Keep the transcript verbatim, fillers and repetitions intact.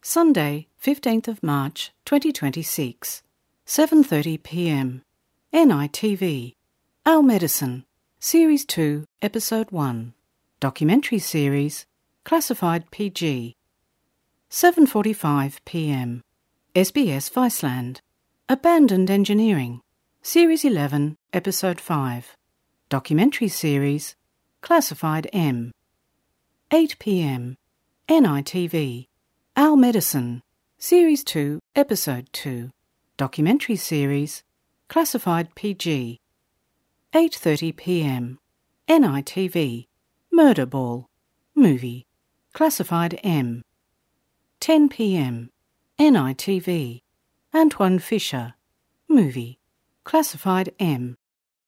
Sunday, fifteenth of March, twenty twenty-six, seven thirty p m N I T V. Our Medicine, Series two, Episode one. Documentary Series, Classified P G. seven forty-five p m S B S Viceland. Abandoned Engineering, Series eleven, Episode five. Documentary Series, Classified M. eight p m N I T V. Our Medicine, Series two, Episode two. Documentary Series, Classified P G. eight thirty p m N I T V. Murder Ball, Movie, Classified M. ten p m N I T V. Antoine Fisher, Movie, Classified M.